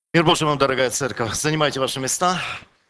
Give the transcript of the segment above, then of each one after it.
Мир Божий вам, дорогая церковь. Занимайте ваши места.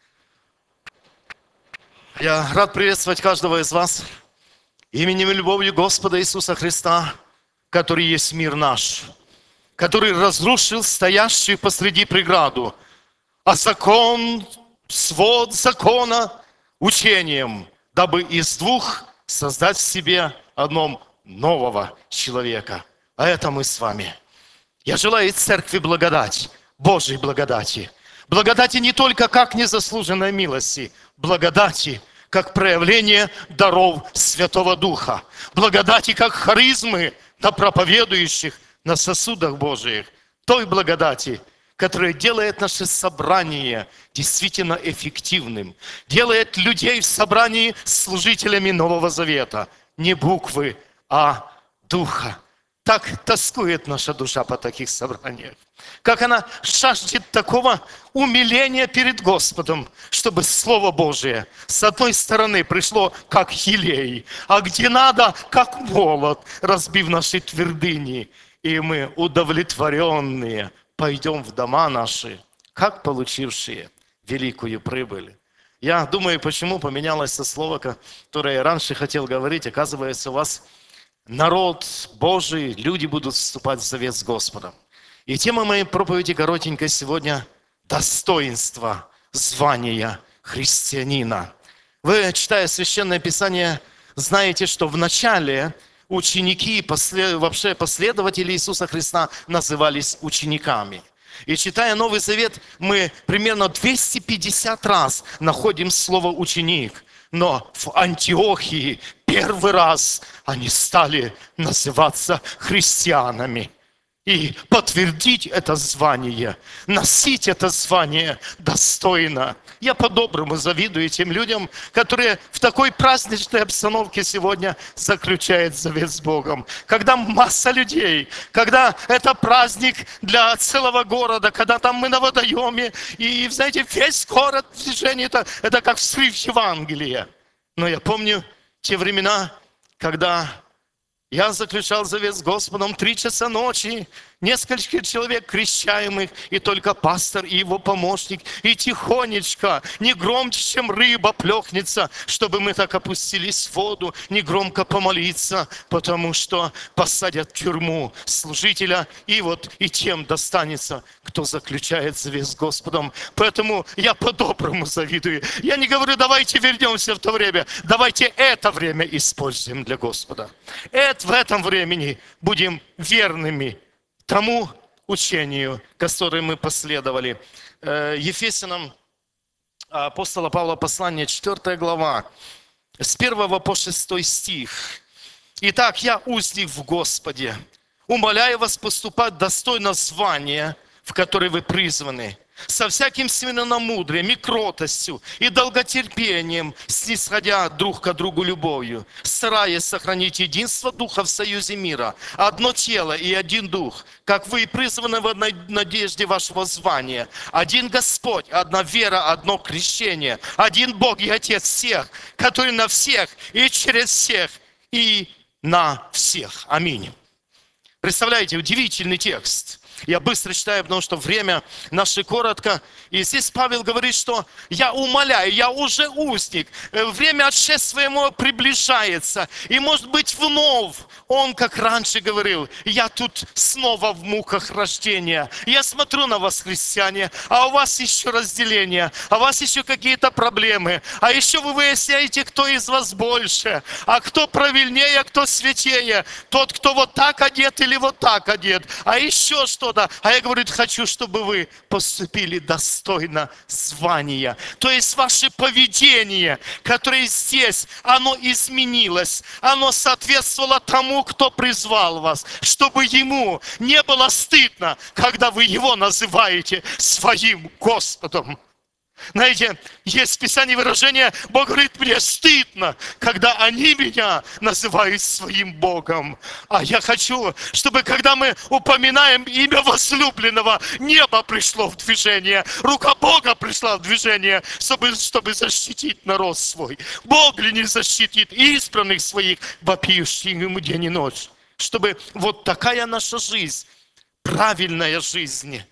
Я рад приветствовать каждого из вас именем и любовью Господа Иисуса Христа, который есть мир наш, который разрушил стоящую посреди преграду, а закон, свод закона учением, дабы из двух создать в себе одном нового человека. А это мы с вами. Я желаю церкви благодать, Божьей благодати. Благодати не только как незаслуженной милости, благодати как проявление даров Святого Духа. Благодати как харизмы на проповедующих, на сосудах Божиих. Той благодати, которая делает наше собрание действительно эффективным. Делает людей в собрании служителями Нового Завета. Не буквы, а Духа. Так тоскует наша душа по таких собраниях. Как она жаждет такого умиления перед Господом, чтобы Слово Божие с одной стороны пришло как елей, а где надо, как молот, разбив наши твердыни. И мы, удовлетворенные, пойдем в дома наши, как получившие великую прибыль. Я думаю, почему поменялось то слово, которое я раньше хотел говорить. Оказывается, у вас народ Божий, люди будут вступать в завет с Господом. И тема моей проповеди коротенькая сегодня – достоинство звания христианина. Вы, читая Священное Писание, знаете, что в начале ученики, вообще последователи Иисуса Христа назывались учениками. И читая Новый Завет, мы примерно 250 раз находим слово «ученик». Но в Антиохии первый раз они стали называться христианами. И подтвердить это звание, носить это звание достойно. Я по-доброму завидую тем людям, которые в такой праздничной обстановке сегодня заключают завет с Богом. Когда масса людей, когда это праздник для целого города, когда там мы на водоеме, и, знаете, весь город в движении, это как взрыв Евангелия. Но я помню те времена, когда я заключал завет с Господом 3 часа ночи, несколько человек крещаемых, и только пастор и его помощник, и тихонечко, не громче, чем рыба плёхнется, чтобы мы так опустились в воду, не громко помолиться, потому что посадят в тюрьму служителя, и тем достанется, кто заключает завет с Господом. Поэтому я по-доброму завидую. Я не говорю, давайте вернемся в то время, давайте это время используем для Господа. В этом времени будем верными тому учению, которое мы последовали. Ефесянам апостола Павла послание, 4 глава, с 1 по 6 стих. «Итак, я узник в Господе, умоляю вас поступать достойно звания, в которое вы призваны, со всяким смиренномудрием и кротостью, и долготерпением, снисходя друг к другу любовью, стараясь сохранить единство Духа в союзе мира, одно тело и один Дух, как вы и призваны в одной надежде вашего звания, один Господь, одна вера, одно крещение, один Бог и Отец всех, который на всех и через всех и на всех». Аминь. Представляете, удивительный текст. Я быстро читаю, потому что время наше коротко. И здесь Павел говорит, что я умоляю, я уже узник. Время отшествия моего приближается. И может быть вновь, он как раньше говорил, я тут снова в муках рождения. Я смотрю на вас, христиане, а у вас еще разделение, а у вас еще какие-то проблемы. А еще вы выясняете, кто из вас больше, а кто правильнее, а кто святее. Тот, кто вот так одет или вот так одет. А еще что-то. А я говорю, хочу, чтобы вы поступили достойно звания. То есть ваше поведение, которое здесь, оно изменилось. Оно соответствовало тому, кто призвал вас. Чтобы ему не было стыдно, когда вы его называете своим Господом. Знаете, есть в Писании выражение, Бог говорит, мне стыдно, когда они меня называют своим Богом. А я хочу, чтобы когда мы упоминаем имя возлюбленного, небо пришло в движение, рука Бога пришла в движение, чтобы защитить народ свой. Бог ли не защитит избранных своих, вопиющих ему день и ночь. Чтобы вот такая наша жизнь, правильная жизнь,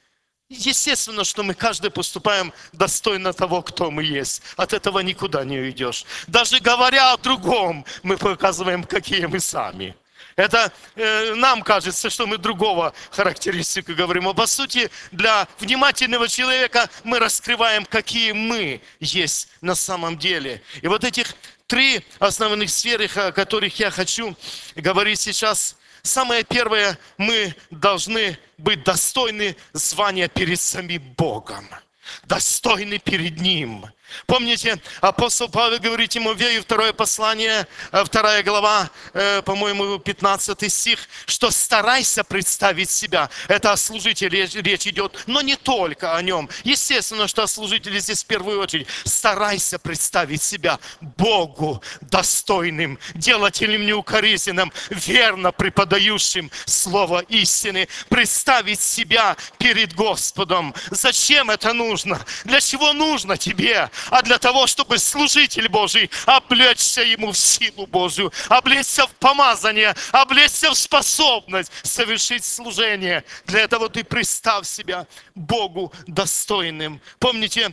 Естественно, что мы каждый поступаем достойно того, кто мы есть. От этого никуда не уйдешь. Даже говоря о другом, мы показываем, какие мы сами. Это нам кажется, что мы другого характеристику говорим. А по сути, для внимательного человека мы раскрываем, какие мы есть на самом деле. И вот этих 3 основных сферы, о которых я хочу говорить сейчас. Самое первое, мы должны быть достойны звания перед самим Богом. Достойны перед Ним. Помните, апостол Павел говорит Тимофею, 2 послание, 2 глава, по-моему, 15 стих, что старайся представить себя. Это о служителе речь идет, но не только о нем. Естественно, что о служителе здесь в первую очередь. Старайся представить себя Богу достойным, делателем неукоризненным, верно преподающим слово истины. Представить себя перед Господом. Зачем это нужно? Для чего нужно тебе? А для того, чтобы служитель Божий облечься ему в силу Божию, облечься в помазание, облечься в способность совершить служение. Для этого ты представь себя Богу достойным. Помните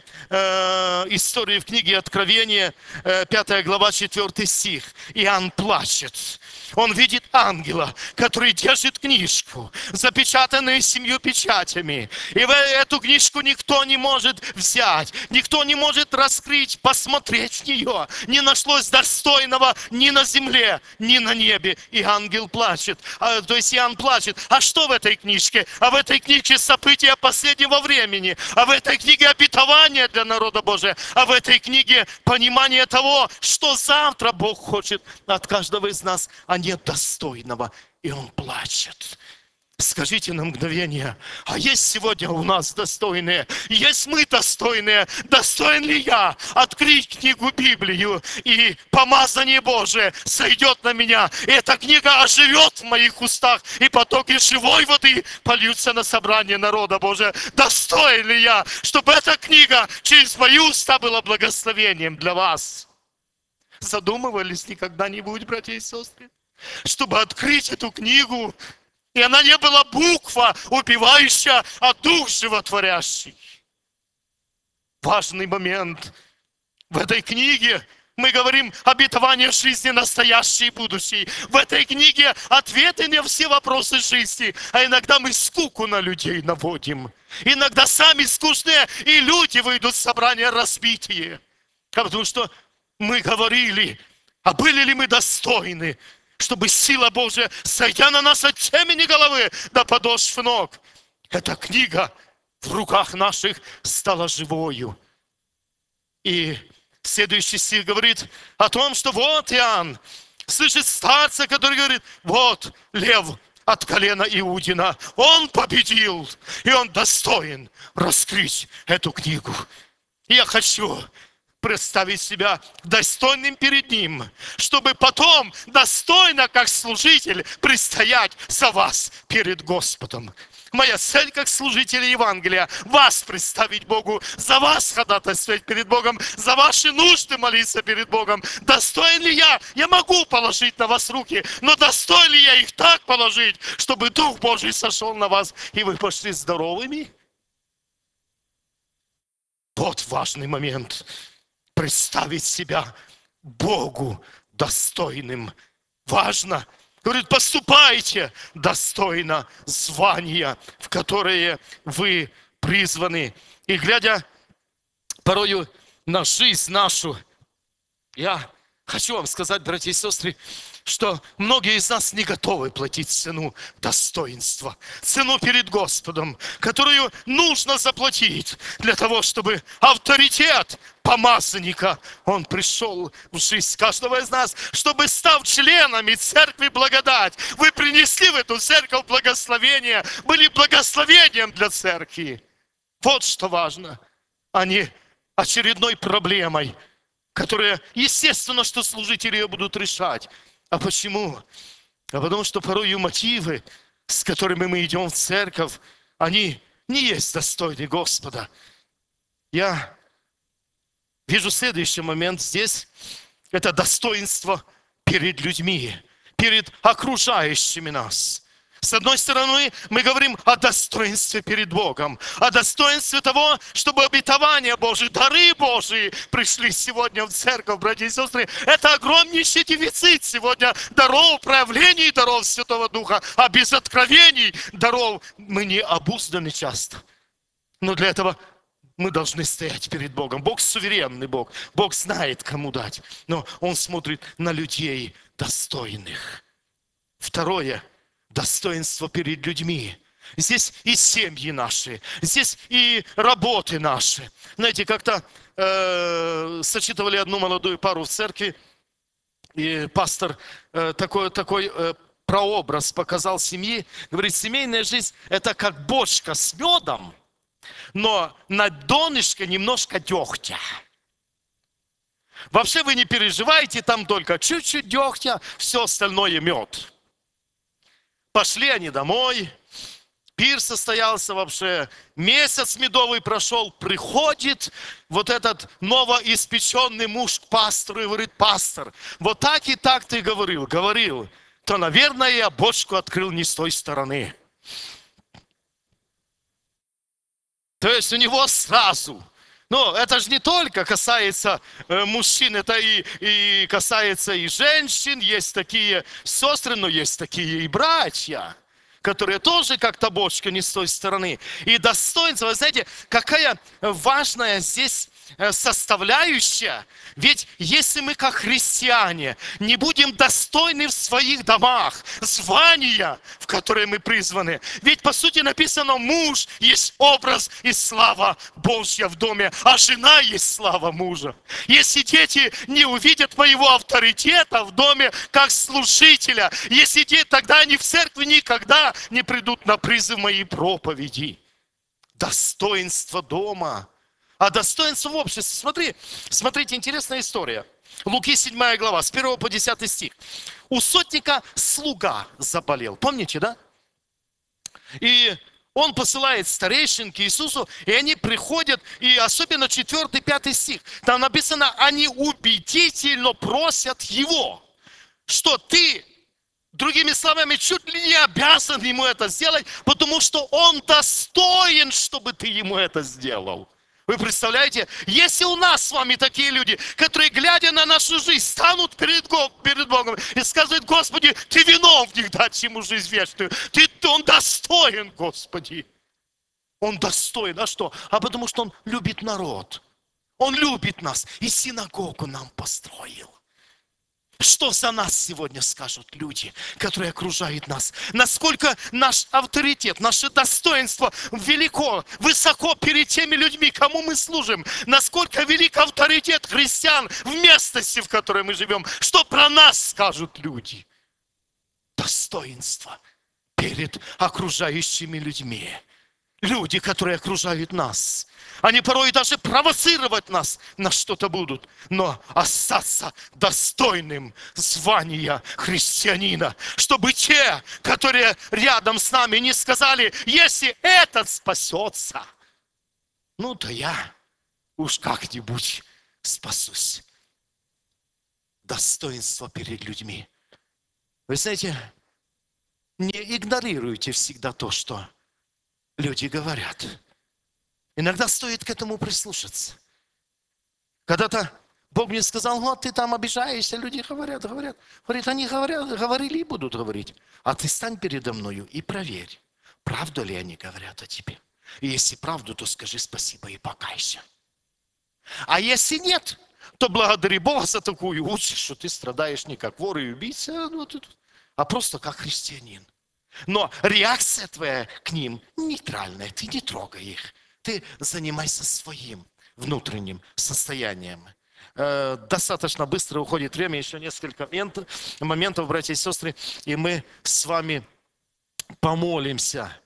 историю в книге Откровения, 5 глава, 4 стих. Иоанн плачет. Он видит ангела, который держит книжку, запечатанную 7 печатями. И в эту книжку никто не может взять, никто не может раскрыть, посмотреть в нее. Не нашлось достойного ни на земле, ни на небе. И ангел плачет. То есть Иоанн плачет. А что в этой книжке? А в этой книге события последнего времени. А в этой книге обетование для народа Божия. А в этой книге понимание того, что завтра Бог хочет от каждого из нас, а нет достойного. И он плачет. Скажите на мгновение, а есть сегодня у нас достойные? Есть мы достойные? Достоин ли я открыть книгу Библию, и помазание Божие сойдет на меня, и эта книга оживет в моих устах, и потоки живой воды польются на собрание народа Божия? Достоин ли я, чтобы эта книга через мои уста была благословением для вас? Задумывались ли когда-нибудь, братья и сестры, чтобы открыть эту книгу, и она не была буква убивающая, а дух животворящий? Важный момент. В этой книге мы говорим обетование жизни настоящей и будущей. В этой книге ответы на все вопросы жизни. А иногда мы скуку на людей наводим. Иногда сами скучные, и люди выйдут с собрания разбитые. Потому что мы говорили, а были ли мы достойны, чтобы сила Божия, сойдя на нас от темени головы до подошв ног, эта книга в руках наших стала живою. И следующий стих говорит о том, что вот Иоанн слышит старца, который говорит, вот лев от колена Иудина, он победил, и он достоин раскрыть эту книгу. И я хочу представить себя достойным перед Ним, чтобы потом достойно, как служитель, предстоять за вас перед Господом. Моя цель, как служителя Евангелия, вас представить Богу, за вас ходатайствовать перед Богом, за ваши нужды молиться перед Богом. Достоин ли я? Я могу положить на вас руки, но достоин ли я их так положить, чтобы Дух Божий сошел на вас, и вы пошли здоровыми? Вот важный момент. Представить себя Богу достойным. Важно. Говорит, поступайте достойно звания, в которое вы призваны. И глядя порою на жизнь нашу, я хочу вам сказать, братья и сестры, что многие из нас не готовы платить цену достоинства, цену перед Господом, которую нужно заплатить для того, чтобы авторитет помазанника, он пришел в жизнь каждого из нас, чтобы, став членами церкви благодать, вы принесли в эту церковь благословение, были благословением для церкви. Вот что важно, а не очередной проблемой, которая, естественно, что служители ее будут решать. А почему? А потому что порой мотивы, с которыми мы идем в церковь, они не есть достойны Господа. Я вижу следующий момент здесь. Это достоинство перед людьми, перед окружающими нас. С одной стороны, мы говорим о достоинстве перед Богом, о достоинстве того, чтобы обетования Божьи, дары Божьи пришли сегодня в церковь, братья и сестры. Это огромнейший дефицит сегодня даров, проявлений даров Святого Духа, а без откровений даров мы не обузданы часто. Но для этого мы должны стоять перед Богом. Бог суверенный Бог. Бог знает, кому дать. Но Он смотрит на людей достойных. Второе. Достоинство перед людьми. Здесь и семьи наши. Здесь и работы наши. Знаете, как-то сочетывали одну молодую пару в церкви. И пастор такой прообраз показал семьи. Говорит, семейная жизнь – это как бочка с медом, но на донышке немножко дегтя. Вообще вы не переживайте, там только чуть-чуть дегтя, все остальное мед. Пошли они домой, пир состоялся вообще, месяц медовый прошел, приходит вот этот новоиспеченный муж к пастору и говорит, пастор, вот так и так ты говорил, то, наверное, я бочку открыл не с той стороны. То есть у него сразу. Но это же не только касается мужчин, это и касается и женщин. Есть такие сестры, но есть такие и братья, которые тоже как-то бочка не с той стороны. И достоинство, вы знаете, какая важная здесь составляющая. Ведь если мы, как христиане, не будем достойны в своих домах звания, в которые мы призваны, ведь по сути написано, муж есть образ и слава Божья в доме, а жена есть слава мужа. Если дети не увидят моего авторитета в доме как служителя, если дети, тогда они в церкви никогда не придут на призыв моей проповеди. Достоинство дома. А достоинство в обществе. Смотрите, интересная история. Луки 7 глава, с 1 по 10 стих. У сотника слуга заболел. Помните, да? И он посылает старейшин к Иисусу, и они приходят, и особенно 4-5 стих. Там написано, они убедительно просят его, что ты, другими словами, чуть ли не обязан ему это сделать, потому что он достоин, чтобы ты ему это сделал. Вы представляете, если у нас с вами такие люди, которые, глядя на нашу жизнь, станут перед Богом и скажут, Господи, Ты виновник дать ему жизнь вечную. Он достоин, Господи. Он достоин. А что? А потому что он любит народ. Он любит нас. И синагогу нам построил. Что за нас сегодня скажут люди, которые окружают нас? Насколько наш авторитет, наше достоинство велико, высоко перед теми людьми, кому мы служим? Насколько велик авторитет христиан в местности, в которой мы живем? Что про нас скажут люди? Достоинство перед окружающими людьми. Люди, которые окружают нас. Они порой даже провоцировать нас на что-то будут. Но остаться достойным звания христианина. Чтобы те, которые рядом с нами, не сказали, если этот спасется, ну то я уж как-нибудь спасусь. Достоинство перед людьми. Вы знаете, не игнорируйте всегда то, что люди говорят. Иногда стоит к этому прислушаться. Когда-то Бог мне сказал, вот ты там обижаешься, люди говорят. Говорит, они говорили и будут говорить. А ты стань передо мною и проверь, правду ли они говорят о тебе. И если правду, то скажи спасибо и покайся. А если нет, то благодари Бога за такую участь, что ты страдаешь не как вор и убийца, а просто как христианин. Но реакция твоя к ним нейтральная, ты не трогай их. Ты занимайся своим внутренним состоянием. Достаточно быстро уходит время, еще несколько моментов, братья и сестры, и мы с вами помолимся.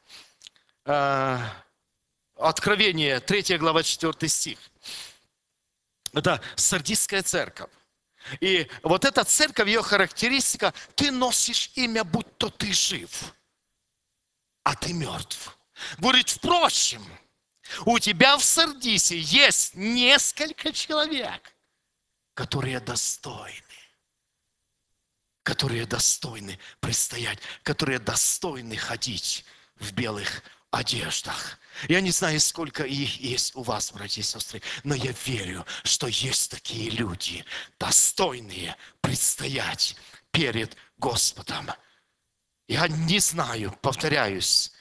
Откровение, 3 глава, 4 стих. Это Сардисская церковь. И вот эта церковь, ее характеристика, ты носишь имя, будь то ты жив, а ты мертв. Говорит, впрочем, у тебя в Сардисе есть несколько человек, которые достойны, которые достойны предстоять, которые достойны ходить в белых одеждах. Я не знаю, сколько их есть у вас, братья и сестры, но я верю, что есть такие люди, достойные предстоять перед Господом. Я не знаю, повторяюсь,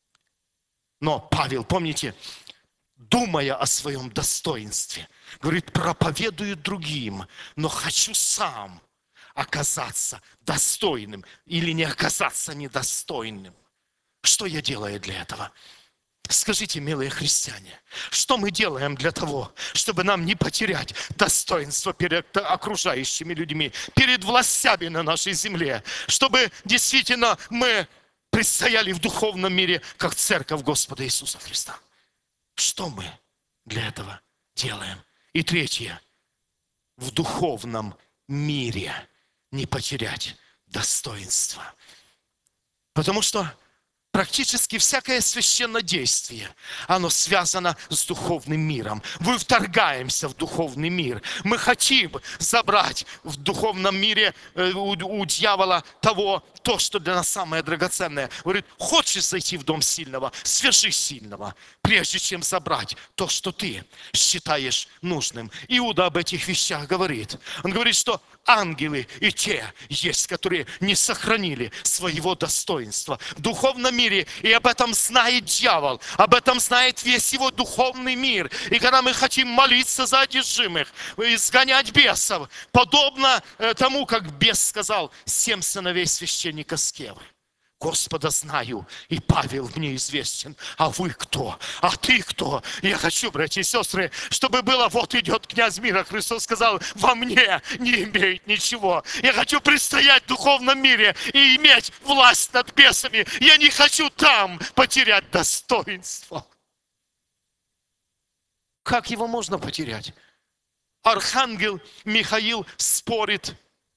но Павел, помните, думая о своем достоинстве, говорит, проповедую другим, но хочу сам оказаться достойным или не оказаться недостойным. Что я делаю для этого? Скажите, милые христиане, что мы делаем для того, чтобы нам не потерять достоинство перед окружающими людьми, перед властями на нашей земле, чтобы действительно мы предстояли в духовном мире, как церковь Господа Иисуса Христа? Что мы для этого делаем? И третье, в духовном мире не потерять достоинство. Потому что практически всякое священнодействие, оно связано с духовным миром. Мы вторгаемся в духовный мир. Мы хотим забрать в духовном мире у дьявола то, что для нас самое драгоценное. Говорит, хочешь зайти в дом сильного, свяжи сильного, прежде чем забрать то, что ты считаешь нужным. Иуда об этих вещах говорит. Он говорит, что ангелы и те есть, которые не сохранили своего достоинства в духовном мире. И об этом знает дьявол, об этом знает весь его духовный мир. И когда мы хотим молиться за одержимых, изгонять бесов, подобно тому, как бес сказал, 7 сыновей священника Скевы. Господа знаю, и Павел мне известен. А вы кто? А ты кто? Я хочу, братья и сестры, чтобы было, вот идет князь мира. Христос сказал, во мне не имеет ничего. Я хочу предстоять в духовном мире и иметь власть над бесами. Я не хочу там потерять достоинство. Как его можно потерять? Архангел Михаил спорит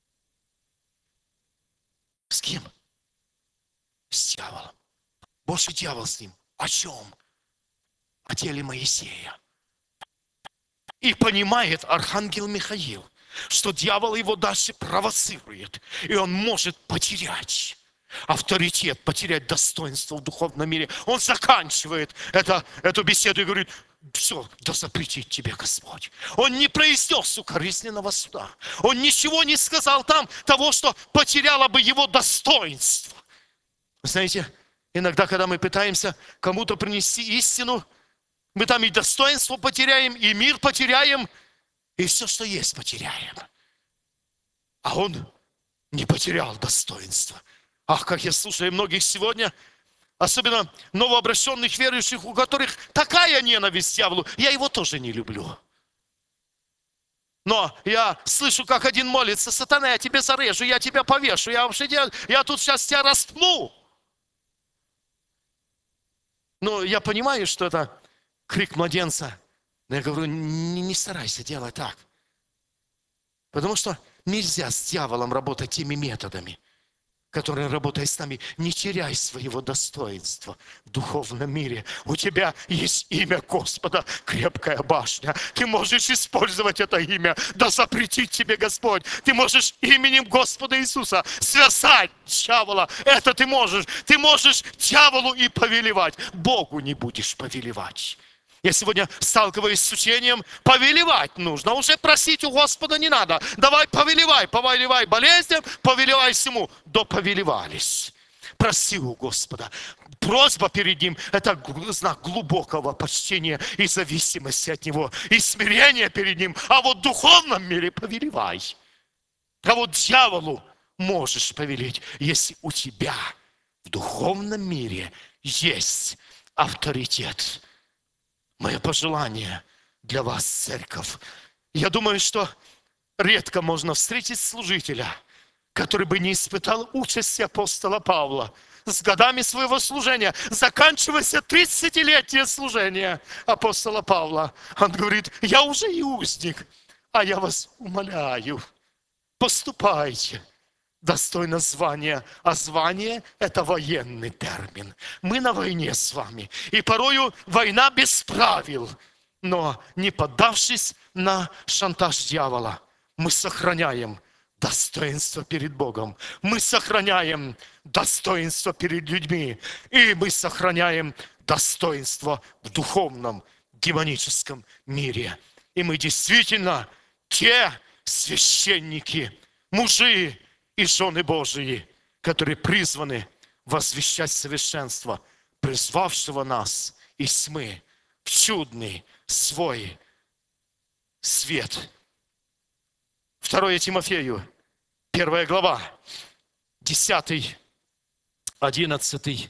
с кем? С дьяволом. Божий дьявол с ним. О чем? О теле Моисея. И понимает архангел Михаил, что дьявол его дальше провоцирует. И он может потерять авторитет, потерять достоинство в духовном мире. Он заканчивает эту беседу и говорит, все, да запретит тебе Господь. Он не произнес укоризненного суда. Он ничего не сказал там того, что потеряло бы его достоинство. Знаете, иногда, когда мы пытаемся кому-то принести истину, мы там и достоинство потеряем, и мир потеряем, и все, что есть, потеряем. А он не потерял достоинство. Ах, как я слушаю многих сегодня, особенно новообращенных верующих, у которых такая ненависть к дьяволу, я его тоже не люблю. Но я слышу, как один молится, сатана, я тебе зарежу, я тебя повешу, я тут сейчас тебя распну. Но я понимаю, что это крик младенца. Но я говорю, не старайся делать так. Потому что нельзя с дьяволом работать теми методами, которые работают с нами. Не теряй своего достоинства в духовном мире. У тебя есть имя Господа, крепкая башня. Ты можешь использовать это имя, да запретит тебе Господь. Ты можешь именем Господа Иисуса связать дьявола. Это ты можешь. Ты можешь дьяволу и повелевать. Богу не будешь повелевать. Я сегодня сталкиваюсь с учением, повелевать нужно. Уже просить у Господа не надо. Давай повелевай болезням, повелевай всему. Да повелевались. Проси у Господа. Просьба перед Ним – это знак глубокого почтения и зависимости от Него. И смирения перед Ним. А вот в духовном мире повелевай. А вот дьяволу можешь повелеть, если у тебя в духовном мире есть авторитет. Мое пожелание для вас, церковь. Я думаю, что редко можно встретить служителя, который бы не испытал участи апостола Павла. С годами своего служения, заканчивается 30-летнее служение апостола Павла. Он говорит, я уже и узник, а я вас умоляю, поступайте достойно звания. А звание – это военный термин. Мы на войне с вами. И порою война без правил. Но не поддавшись на шантаж дьявола, мы сохраняем достоинство перед Богом. Мы сохраняем достоинство перед людьми. И мы сохраняем достоинство в духовном, демоническом мире. И мы действительно те священники, мужи и жены Божии, которые призваны возвещать совершенство, призвавшего нас из тьмы в чудный свой свет. 2 Тимофею, 1 глава, 10, 11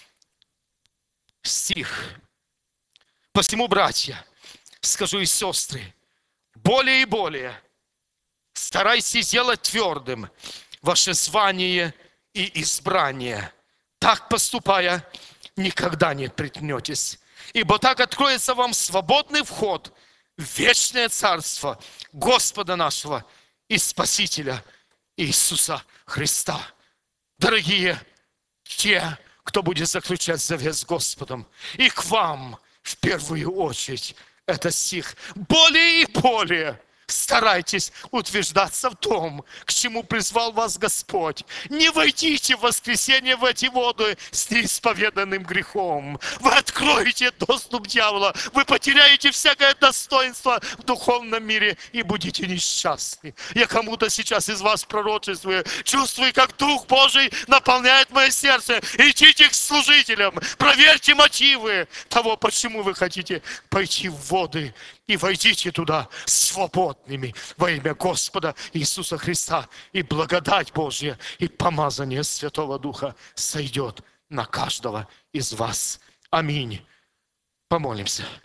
стих. «Посему, братья, скажу и сестры, более и более старайтесь делать твердым ваше звание и избрание. Так поступая, никогда не приткнетесь. Ибо так откроется вам свободный вход в вечное царство Господа нашего и Спасителя Иисуса Христа». Дорогие, те, кто будет заключать завет с Господом, и к вам в первую очередь, это стих, более и более старайтесь утверждаться в том, к чему призвал вас Господь. Не войдите в воскресенье в эти воды с неисповеданным грехом. Вы откроете доступ дьявола, вы потеряете всякое достоинство в духовном мире и будете несчастны. Я кому-то сейчас из вас пророчествую, чувствую, как Дух Божий наполняет мое сердце. Идите к служителям, проверьте мотивы того, почему вы хотите пойти в воды, и войдите туда свободными во имя Господа Иисуса Христа. И благодать Божья, и помазание Святого Духа сойдет на каждого из вас. Аминь. Помолимся.